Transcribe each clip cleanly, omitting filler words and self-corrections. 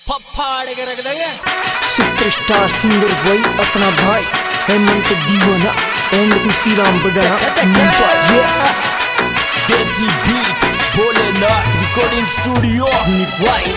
फाड़ के रख देंगे। सुपरस्टार सिंगर वही अपना भाई हेमंत दीवाना एंड उसी राम बडाना देसी बीट भोलेनाथ रिकॉर्डिंग स्टूडियो निभाई।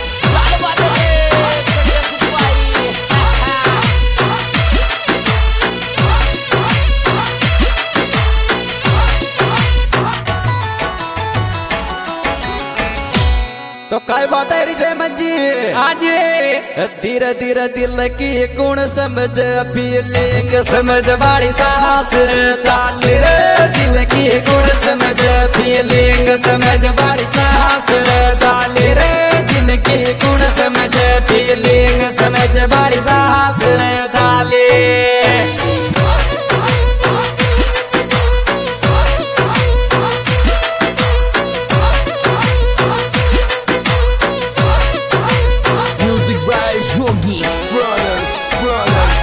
तो काय बात है री जय मंजी आज धीरे धीरे दिल की गुण समझ फीलिंग समझ बाड़ी सांस चाल रे दिल की गुण समझ फीलिंग समझ बाड़ी सांस चाल रे दिल की गुण समझ फीलिंग समझ बाड़ी सांस चाले। Yogi brothers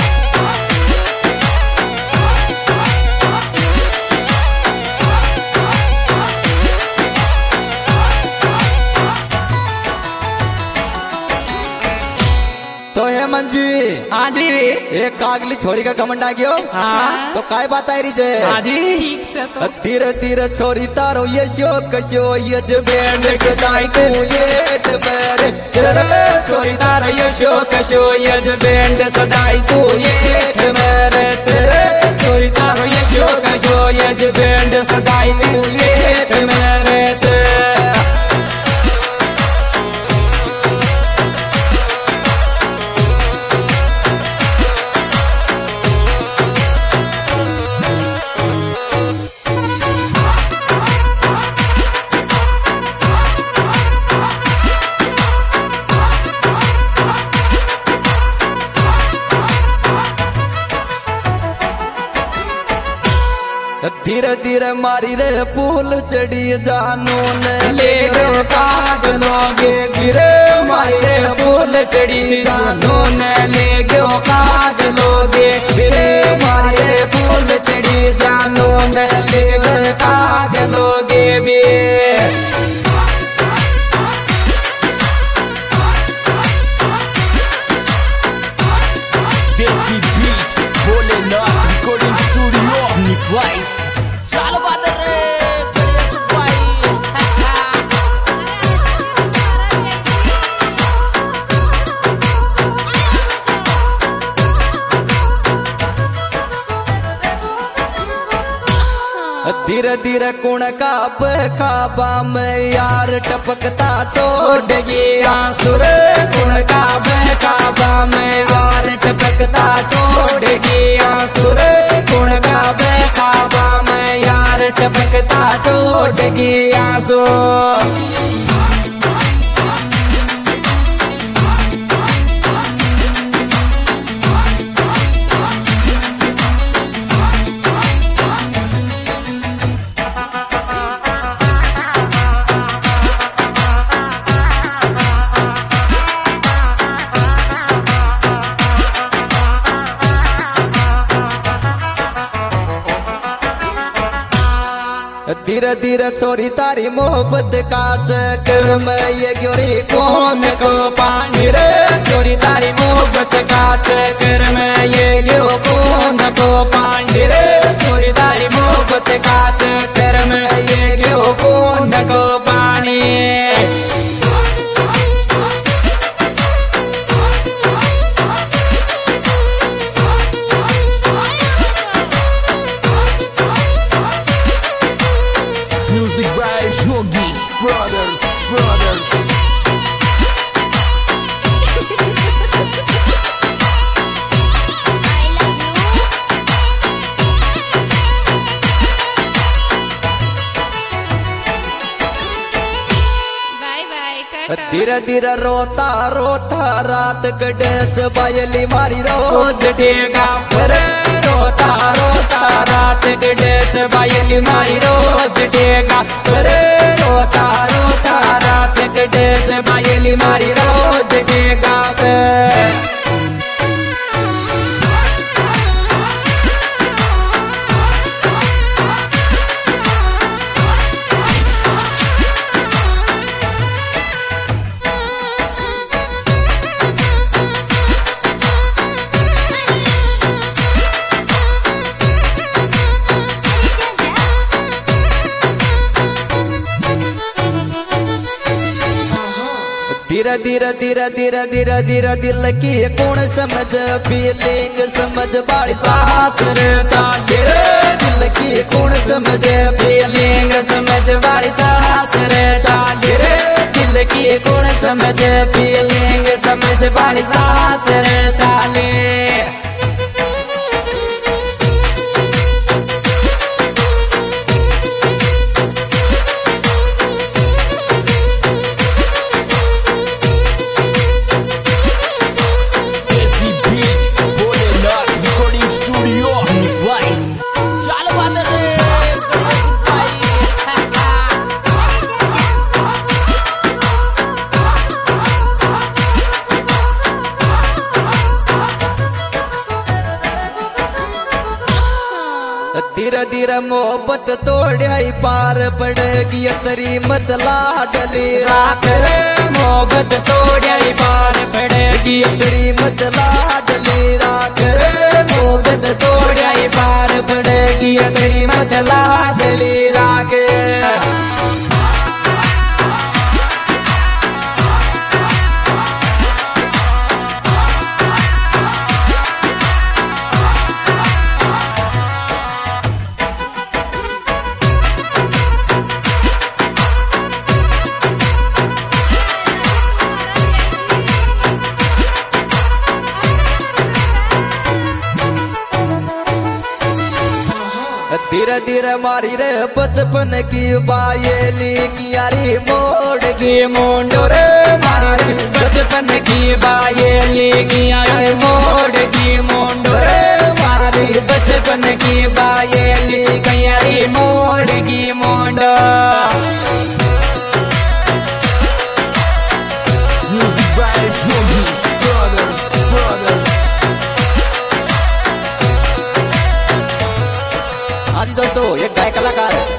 तो है मंजी आज एक कागली छोरी का घमंड आ गयो। हाँ। तो काय बात है री जय आज ठीक से तो धीरे धीरे छोरी तारो ये शोक शो ये जबेंड सदाई को ये डबरे छोरी तारो ये शोक शो ये जबेंड सदाई को ये डबरे छोरी तारो ये शोक शो ये जबेंड सदाई को ये डबरे। धीरे धीरे मारी रे फूल चढ़ी जानू ले काग लोगे धीरे मारी रे फूल चढ़ी जानू ले गो काग लोगे धीरे मारी रे फूल चढ़ी जानू ले काग लोगे भी। देसी बीट भोलेनाथ रिकॉर्डिंग स्टूडियो निभाई। धीरे धीरे कुण काप खाबा में यार टपकता छोड़ गया सुर कुण काप खाबा में यार टपकता छोड़ गया सुर कुण काप खाबा में यार टपकता छोड़ गया सो। धीरे धीरे छोरी तारी मोहब्बत का चक्कर में ये गोरी कौन को पानी रे छोरी तारी मोहब्बत का चक्कर में ये गो कौन को पानी रे छोरी तारी मोहब्बत का चक्कर में ये गो कौन को पानी। Music by Yogi brothers धीरे धीरे रोता रोता रात कटेच बायली मारी रोज टेगा रोता रोता रात कटेच बायली मारी रोज टेगा रोता रोता रात कटेच बायली मारी रोज टेगा। धीरे धीरे धीरे धीरे धीरे धीरे दिल की कौन समझ फीलिंग समझ बाड़ी साहस रे धीरे दिल की कौन समझ फीलिंग समझ बाड़ी साहस रे धीरे दिल की कौन समझ फीलिंग समझ बाड़ी साहस रे चाले धीरे धीरे मोहब्बत तोड़ाई पार पड़ेगी तरी मत लाडली राख रे मोहब्बत तोड़ाई पार पड़ेगी तरी मत लाडली राख रे मोहब्बत तोड़ाई पार पड़ेगी तरी मत लाडली राख धीरे धीरे मारी रे बचपन की बायली की यारी मोड़ की मोंडो रे मारी रे बचपन की बायली की यारी मोड़ की मोंडो रे मारी बचपन की बायली की यारी मोड़ की मोंडो Music by Yogi Brothers. हाँ जी दोस्तों, एक गायक कलाकार